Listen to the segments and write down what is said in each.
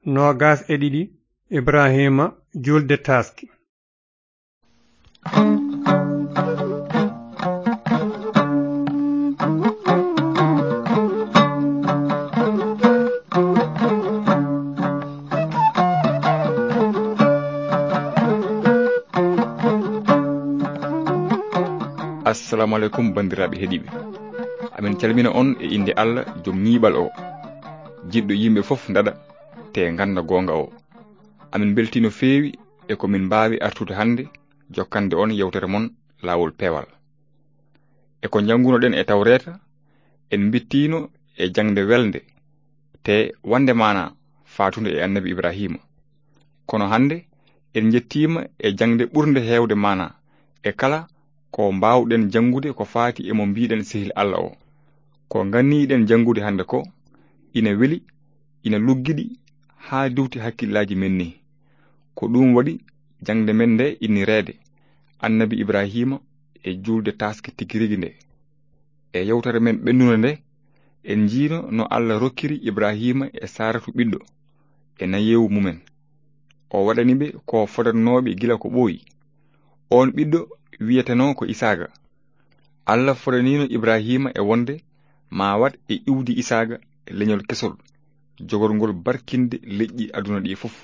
22 Ibrahima julde taski. Assalamu alaikum bandiraɓe heɗiɓe. Amin calmina on e inde Allah joom ñiɓal o. Jiɗɗo yimɓe fof dada te ganda gonga o. Amin beltino feewi e ko min mbawi artude hande jokkande on yewtere mon lawol peewal. E ko jangunoɗen e Tawreta en bittino e jangde welde te wande mana fatunde e annabi Ibrahima. Kono hande en jettima e jangde ɓurde hewde mana e kala ko mbawɗen jangude ko faati e mo mbiɗen sehil Allah o. Ko ganniɗen jangude hande ko ina weli ina luggiɗi ha duwti hakkillaji men ni. Ko ɗum waɗi jangde men nde innirede annabi Ibrahima e julde taski tigirigi nde. E yewtere men ɓennude nde en jiino no Allah rokkiri Ibrahima e Saratu ɓiɗɗo e nayewu mumen. O waɗaniɓe ko fodannoɓe gila ko ɓooyi. On ɓiɗɗo wiyeteno ko Isaga. Allah fodanino Ibrahima e wonde ma wat e iwdi Isaga e leñol kesol jogorgol barkinde leƴƴi aduna ɗi fof.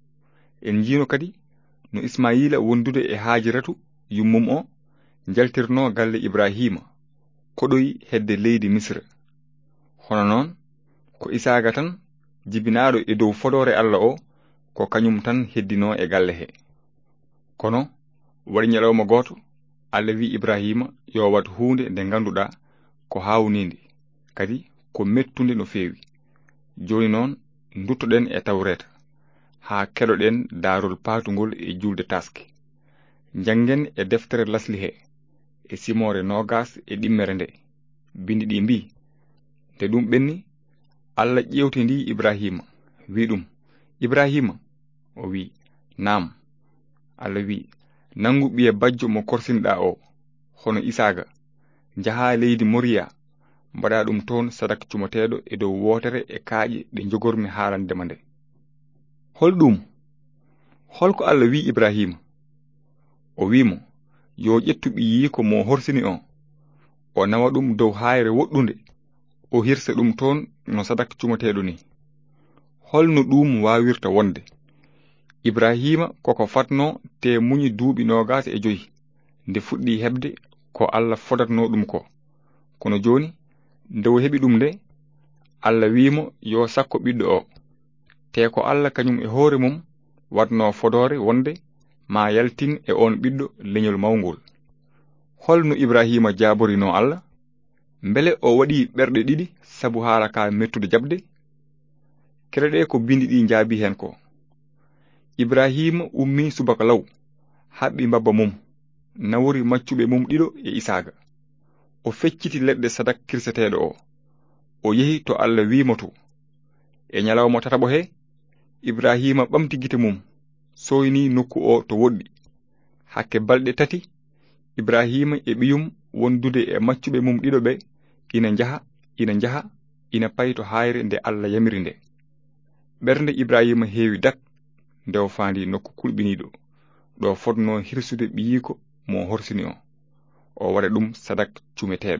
En jiino kadi no Ismaila wondude e Hajiratu yummum o jaltirno galle Ibrahima koɗoyi hedde leydi Misra. Hono noon ko Isaga tan jibinaɗo e dow fodore Allah o ko kañum tan heddino e galle he. Kono waɗi ñalawma goto Allah wi Ibrahima yo wat hunde nde ganduɗa ko hawnide kadi ko mettunde no feewi. Joni noon duttoɗen e Tawreta ha keɗoɗen darol patugol e julde taski. Jangen e deftere lasli he e simore nogas e ɗimmere nde bindi ɗi mbi nde ɗum ɓenni Allah ƴewtidi Ibrahima wi ɗum Ibrahima o wi nam. Allah wi nangu ɓiye bajjo mo korsinɗa o hono Isaga jaha leydi Moriya mbaɗa ɗum toon sadak cumateɗo e dow wotere e kaaƴe ɗe jogormi haalandema nde. Holɗum holko Allah wi Ibrahima? O wimo yo ƴettu ɓiyiko mo horsini o nawa ɗum dow hayre woɗɗunde o hirsa ɗum toon no sadak cumateɗo ni. Holno ɗum wawirta wonde? Ibrahima koko fatno te muñi duuɓi 25 nde fuɗɗi hebde ko Allah fodatno ɗum ko. Kono joni nde o heɓi ɗum nde Allah wimo yo sakko ɓiɗɗo o. Te ko Allah kañum e hoore mum watno fodore wonde ma yaltin e on ɓiɗɗo leñol mawngol. Holno Ibrahima jaborino Allah? Mbele o waɗi ɓerɗe ɗiɗi sabu haala ka mettude jabde? Kereɗe ko bindi ɗi jaabi hen ko. Ibrahima ummi subaka law haɓɓi mbabba mum nawori maccuɓe mum ɗiɗo e Isaga. O fecciti leɗɗe sadak kirseteɗo o. O yehi to Allah wimoto. E ñalawma tataɓo he Ibrahima ɓamti gite mum soyni nokku o to woɗɗi. Hakke balɗe 3 Ibrahima e ɓiyum wondude e maccuɓe mum ɗiɗo ɓe ina jaha ina payi to hayre nde Allah yamiri nde. Ɓernde Ibrahima heewi dak nde o faandi nokku kulɓiniɗo ɗo fodno hirsude ɓiyiko mo horsini o. O waɗa ɗum sadak cumeteɗo.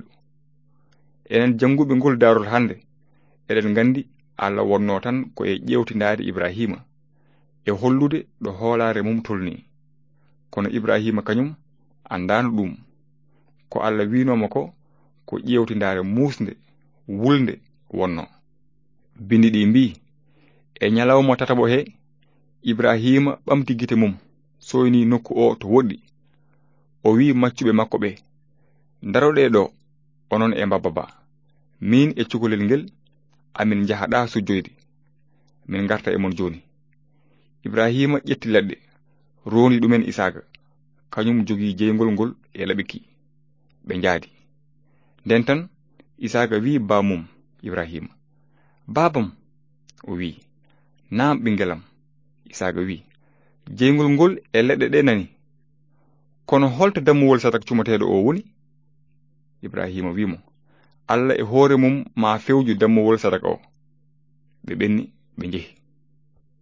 Enen janguɓe ngol darol hande eɗen gandi Allah wonno tan ko e ƴewtindade Ibrahima e hollude ɗo hoolare mum tolni. Kono Ibrahima kañum andano ɗum. Ko Allah winoma ko ƴewtindare musde wulde wonno. Bindi ɗi mbi e ñalawma tataɓo he Ibrahima ɓamti gite mum soyni nokku o to woɗɗi. O wi maccuɓe makko ɓe daroɗe ɗo onon e mbabba ba. Min e cukalel ngel amin jahaɗa sujjoyde. Min garta e mon joni. Ibrahima ƴetti leɗɗe rondi ɗumen Isaga kañum jogi jeygol ngol e laɓiki. Ɓe njaadi. Nden tan Isaga wi bamum Ibrahima babam. O wi naam ɓingelam. Isaga wi jeygol ngol e leɗɗe ɗe nani. Kono holto dammuwol sadak cumateɗo o woni? Ibrahima wimo Allah e hoore mum ma fewju dammuwol sadak o. Ɓe ɓenni ɓe njehi.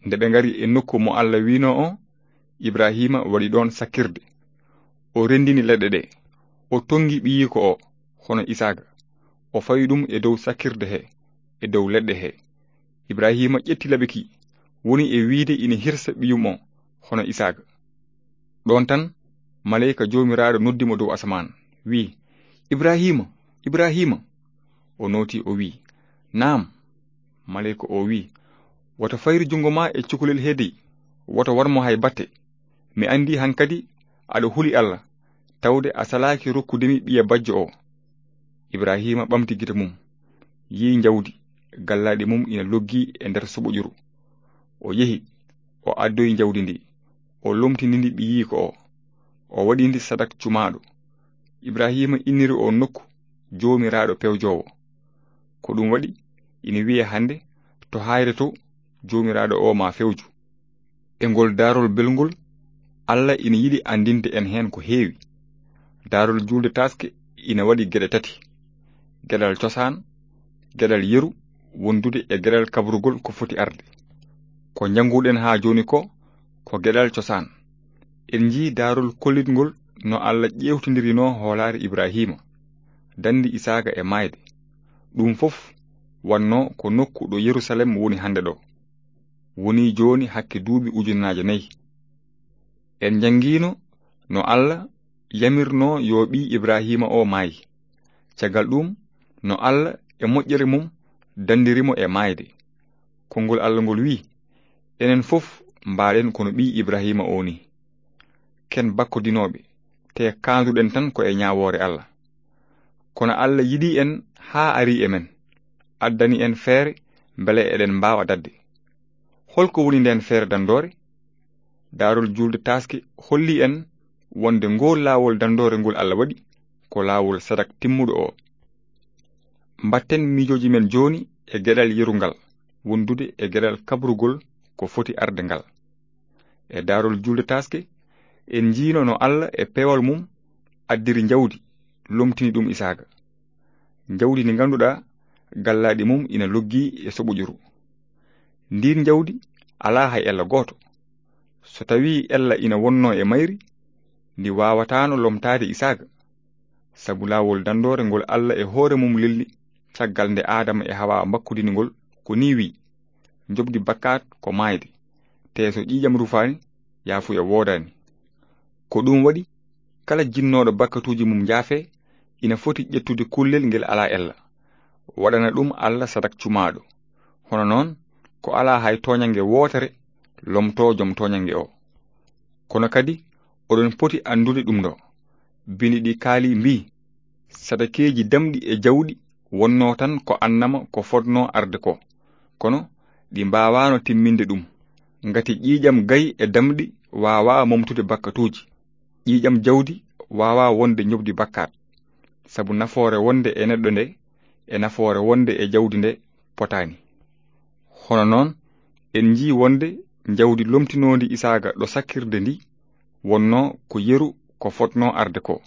nde ɓe ngari e nokku mo Allah wino o, Ibrahima waɗi ɗon sakkirde. O rendini leɗɗe ɗe, o tongi ɓiyiko o hono Isaaka, o fawi ɗum e dow sakkirde he, e dow leɗɗe he. Ibrahima ƴetti labiki woni e wiide ina hirsa ɓiyum o hono Isaaka. ɗon tan maleyka jomiraɗo noddimo dow asaman, wi: Ibrahima, Ibrahima. O noti o wi: Naam. Maleyka o wi: woto fayru jungo ma e cukalel heddi, woto warmo hay batte. Mi andi hankadi aɗa huli Allah, tawde a salaki rokkudemi ɓiya bajjo o. Ibrahima ɓamti gite mum, yi jawdi gallaɗi mum ina loggi e nder suɓoƴuru. O yehi, o addoyi jawdi ndi, o lomtini ndi ɓiyiko o, o waɗi ndi sadak cumaɗo. Ibrahima inniri o nokku jomiraɗo pewjowo. Ko ɗum waɗi ina wiye hande to hayre to jomiraɗo o ma fewju. E ngol darol belgol Allah ina yiɗi andinde en hen ko heewi. Darol julde taske ina waɗi geɗe tati: geɗal cosaan, geɗal yeru wondude e geɗal kabrugol ko foti arde. Ko janguɗen ha joni ko geɗal cosaan. En ji darol kollitgol no Allah ƴewtidirino hoolare Ibrahima, dandi Isaaka e mayde. ɗum fof wanno ko nokku ɗo Yerusalem woni hande ɗo, woni joni hakke duuɓi 4,000. En jangino no Allah yamirno yo ɓi Ibrahima o maayi. Caggal ɗum no Allah e moƴƴere mum dandirimo e mayde. Konngol Allah ngol wi: enen fof mbaɗen kono ɓi Ibrahima o ni. Ken bakkodinoɓe te kanduɗen tan ko e ñawore Allah. Kono Allah yiɗi en ha ari e men, addani en feere mbele eɗen mbawa dadde. Holko woni nden feere dandore? Darol julde taske holli en wonde ngol laawol dandore ngol Allah waɗi ko laawol sadak timmuɗo o. Mbatten mijoji men joni e geɗal yerungal wondude e geɗal kabrugol ko foti arde ngal. E darol julde taske en jiino no Allah e pewal mum addiri jawdi lomtini ɗum Isaaka. Jawdi ndi ganduɗa gallaɗi mum ina loggi e soɓoƴuru. Ndin jawdi ala hay ella goto. So tawi ella ina wonno e mayri, ndi wawatano lomtade Isaaka, sabu lawol dandore ngol Allah e hoore mum lelli caggal nde Adama e Hawa bakkudinigol ko ni wi: jobdi bakkat ko mayde, te so ƴiƴam rufani yafuya wodani. Ko ɗum waɗi kala jinnoɗo bakkatuji mum jaafe ina foti ƴettude kullel ngel ala ella, waɗana ɗum Allah sadak cumaɗo. Hono noon ko ala hay toñange wotere lomto jom toñange o. Kono kadi oɗon poti andude ɗum ɗo: bindi ɗi kaali mbi sadakeji damɗi e jawɗi wonno tan ko annama ko fodno arde ko, kono ɗi mbawano timminde ɗum, ngati ƴiƴam gayi e damɗi wawa momtude bakkatuji. ƴiƴam jawdi wawa wonde ñobdi bakkat, sabu nafoore wonde e neɗɗo nde e nafoore wonde e jawdi nde potani. Hono noon en ji wonde jawdi lomtinodi Isaaka ɗo sakkirde ndi wonno ko yeru ko fotno arde ko.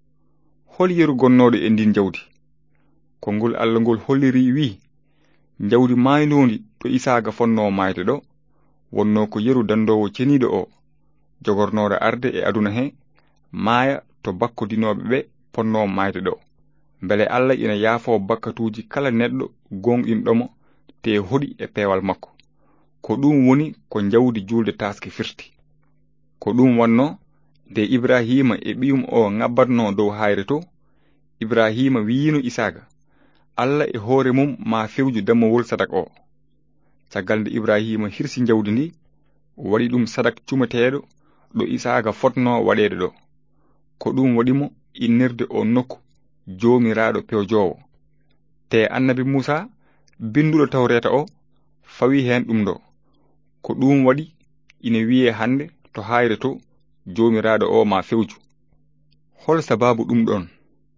Hol yeru gonnoɗo e ndin jawdi? Konngol Allah ngol holliri wi: jawdi maynodi to Isaaka fonno mayde ɗo wonno ko yeru dandowo ceniɗo o, jogornoɗo arde e aduna he, maaya to bakkodinoɓe ɓe ponno mayde ɗo, bele Allah ina yaafo bakkatuji kala neɗɗo gonɗinɗomo te hoɗi e peewal makko. Ko ɗum woni ko jawdi julde taske firti. Ko ɗum wanno nde Ibrahima e ɓiyum o ngabbatno dow hayre to, Ibrahima wiyino Isaaka: Allah e hoore mum ma fewju dammowol sadak o. Caggal nde Ibrahima hirsi jawdi ndi, waɗi ɗum sadak cumateɗo ɗo Isaaka fotno waɗede ɗo. Ko ɗum waɗimo innirde o nokku jomiraɗo pewjowo. Te annabi Musa binduɗo tawreta o fawi hen ɗum ɗo. Ko ɗum waɗi ina wiye hande to hayre to jomiraɗo o ma fewju. Hol sababu ɗum ɗon?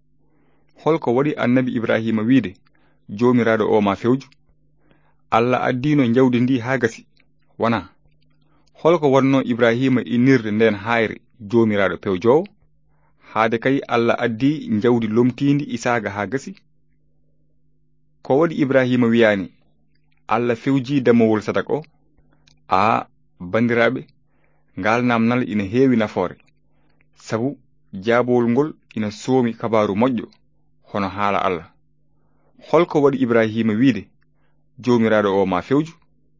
Holko waɗi annabi Ibrahima wiide jomiraɗo o ma fewju? Allah addino jawdi ndi ha gasi, wana? Holko wanno Ibrahima innirde nden hayre jomiraɗo pewjowo? Haade kay Allah addi jawdi lomtindi Isaaka ha gasi? Ko waɗi Ibrahima wiyani Allah fewji dammowol sadak o? bandiraɓe, ngal namnal ina heewi nafoore, sabu jaabowol ngol ina soomi kabaru moƴƴo hono haala Allah. Holko waɗi Ibrahima wiide jomiraɗo o ma fewju?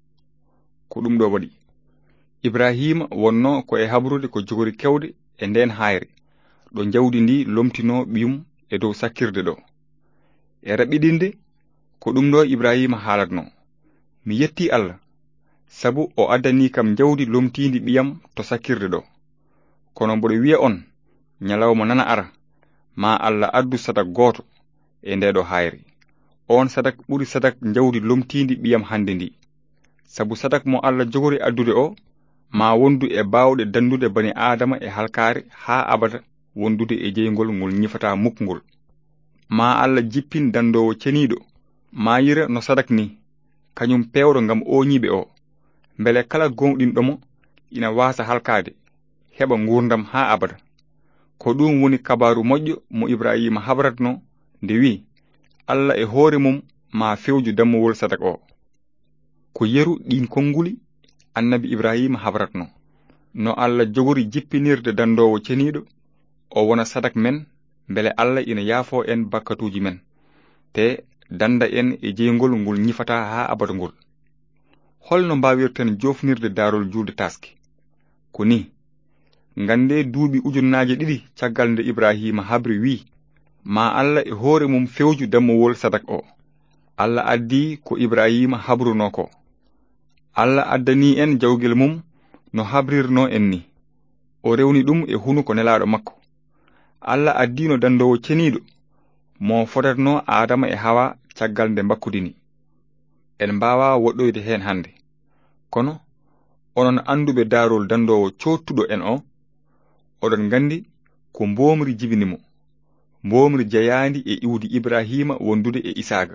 Ko ɗum ɗo waɗi: Ibrahima wonno ko e habrude ko jogori kewde e nden hayre ɗo jawdi ndi lomtino ɓiyum e dow sakkirde ɗo. E raɓɓiɗinde ko ɗum ɗo Ibrahima haalatno: mi yetti Allah, sabu o addani kam jawdi lomtindi ɓiyam to sakkirde ɗo. Kono mboɗo wiya on, nyalawma nana ara, ma Allah addu sadak gooto e nde ɗo hayre. On sadak ɓuri sadak jawdi lomtindi ɓiyam hande ndi, sabu sadak mo Allah jogori addude o ma wondu e bawɗe dandude bani Adama e halkare ha abada wondude e jeygol ngol ñifata mukkngol. Ma Allah jippin dandowo ceniɗo ma yira no sadak ni, kañum pewɗo ngam o ñiɓe o, mbele kala gonɗinɗomo ina wasa halkade heɓa ngurdam ha abada. Ko ɗum woni kabaru moƴƴo mo Ibrahima habratno nde wi Allah e hoore mum ma fewju dammowol sadak o. Ko yeru ɗin konnguli annabi Ibrahima habratno no Allah jogori jippinirde dandowo ceniɗo o wona sadak men, mbele Allah ina yaafo en bakkatuji men te danda en e jeygol ngol ñifata ha abada ngol. Holno mbawirten jofnirde darol julde taske? Ko ni: ngande duuɓi ujunnaje 2 caggal nde Ibrahima habri wi ma Allah e hoore mum fewju dammowol sadak o. Allah addi ko Ibrahima habruno ko. Allah addani en jawgel mum no habrirno en ni. O rewni ɗum e hunuko nelaɗo makko. Allah addino dandowo ceniɗo mo fotatno Adama e Hawa caggal nde bakkudini. En mbawa woɗɗoyde hen hande, kono onon anduɓe darol dandowo cottuɗo en o, oɗon gandi ko mbomri jibinimo, mbomri jayandi e iwdi Ibrahima wondude e Isaga.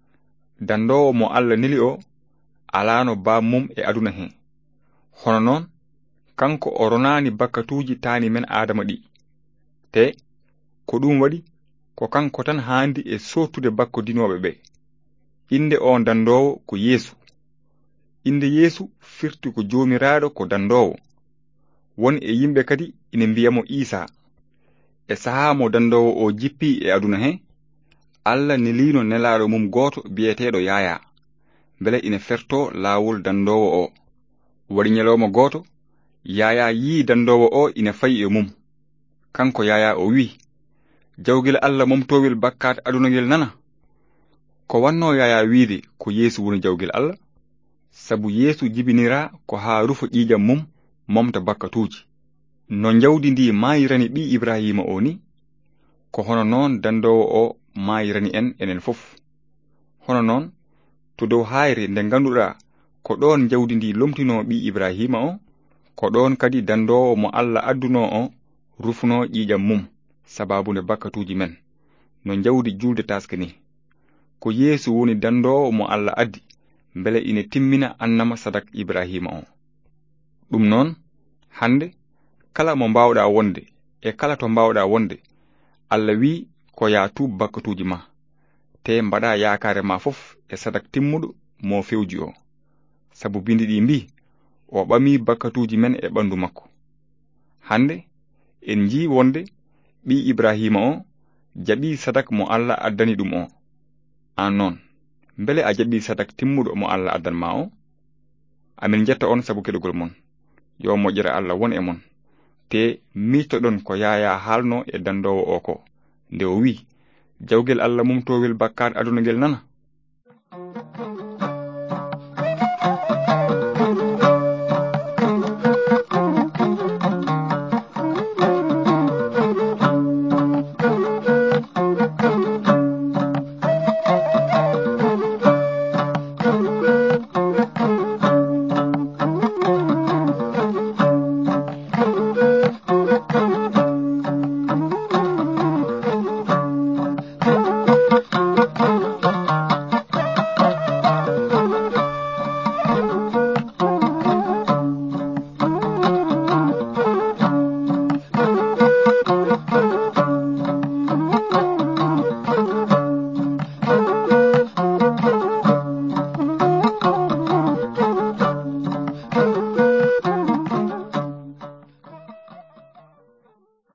Dandowo mo Allah neli o alano bammum e aduna he, hono noon kanko o ronani bakkatuji tani men Adama ɗi, te ko ɗum waɗi ko kanko tan handi e sottude bakkodinoɓe ɓe. Inde on dandowo ko Yesu. Inde Yesu firti ko jomiraɗo ko dandowo. Won e yimɓe kadi ina mbiyamo Isa. E saha mo dandowo o jippi e aduna he, Allah nelino nelaɗo mum goto biyeteɗo Yaya, bele ina ferto lawol dandowo o. Waɗi nyalawma goto, Yaya yi dandowo o ina fayi e mum. Kanko Yaya o wi, jawgel Allah momtowel bakkat adunagel nana. Ko wanno Yaya wiide ko Yesu woni jawgel Allah? Sabu Yesu jibinira ko ha rufa ƴiƴam mum momta bakkatuji. No jawdi ndi mayirani ɓi Ibrahima o ni, ko hono noon dandowo o mayirani en enen fof. Hono noon to dow hayre nde ganduɗa ko ɗon jawdi ndi lomtino ɓi Ibrahima o, ko ɗon kadi dandowo mo Allah adduno o rufno ƴiƴam mum sababunde bakkatuji men, no jawdi julde taske ni. Ko Yesu woni dandowo mo Allah addi, mbele ina timmina annama sadak Ibrahima o. Ɗum noon hande kala mo mbawɗa wonde e kala to mbawɗa wonde, Allah wi ko ya tub bakkatuji ma, te mbaɗa yakare ma fof e sadak timmuɗo mo fewji o, sabu bindi ɗi mbi o ɓami bakkatuji men e ɓandu makko. Hande en ji wonde ɓi Ibrahima o jaɓi sadak mo Allah addani ɗum o. An noon mbele a jaɓi sadak timmuɗo mo Allah addanma o? Amin jetta on sabu keɗugol mon. Yo moƴƴere Allah won e mon. Te mitoɗon ko Yaya haalno e dandowo o ko, nde o wi jawgel Allah mumtowel bakkat adunagel nana.